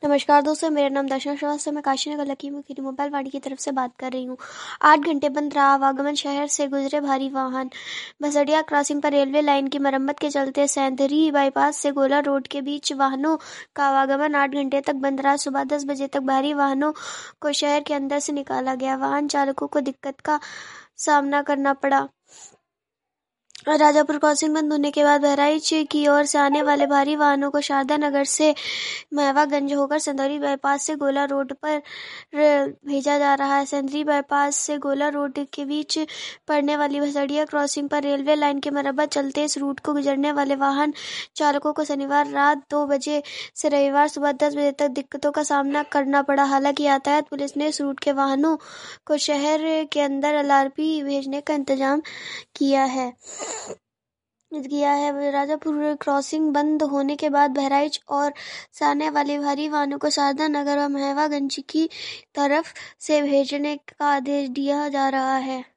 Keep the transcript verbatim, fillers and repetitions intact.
नमस्कार दोस्तों, मेरा नाम दर्शना श्रीवास्तव है। मैं काशीनगर लखीमपुर खीरी मोबाइल वाणी की तरफ से बात कर रही हूँ। आठ घंटे बंद रहा आवागमन, शहर से गुजरे भारी वाहन। बसडिया क्रॉसिंग पर रेलवे लाइन की मरम्मत के चलते सैंधरी बाईपास से गोला रोड के बीच वाहनों का आवागमन आठ घंटे तक बंद रहा। सुबह दस बजे तक भारी वाहनों को शहर के अंदर से निकाला गया। वाहन चालकों को दिक्कत का सामना करना पड़ा। राजापुर क्रॉसिंग बंद होने के बाद बहराइच की ओर से आने वाले भारी वाहनों को शारदा नगर से महवागंज होकर संदौली बाईपास से गोला रोड पर भेजा जा रहा है। संदौली बाईपास से गोला रोड के बीच पड़ने वाली भसड़िया क्रॉसिंग पर रेलवे लाइन की मरम्मत चलते इस रूट को गुजरने वाले वाहन चालकों को शनिवार रात दो बजे से रविवार सुबह दस बजे तक दिक्कतों का सामना करना पड़ा। हालांकि यातायात पुलिस ने इस रूट के वाहनों को शहर के अंदर एलआरपी भेजने का इंतजाम किया है किया है राजापुर क्रॉसिंग बंद होने के बाद बहराइच और से आने वाले भारी वाहनों को शारदा नगर व महवागंज की तरफ से भेजने का आदेश दिया जा रहा है।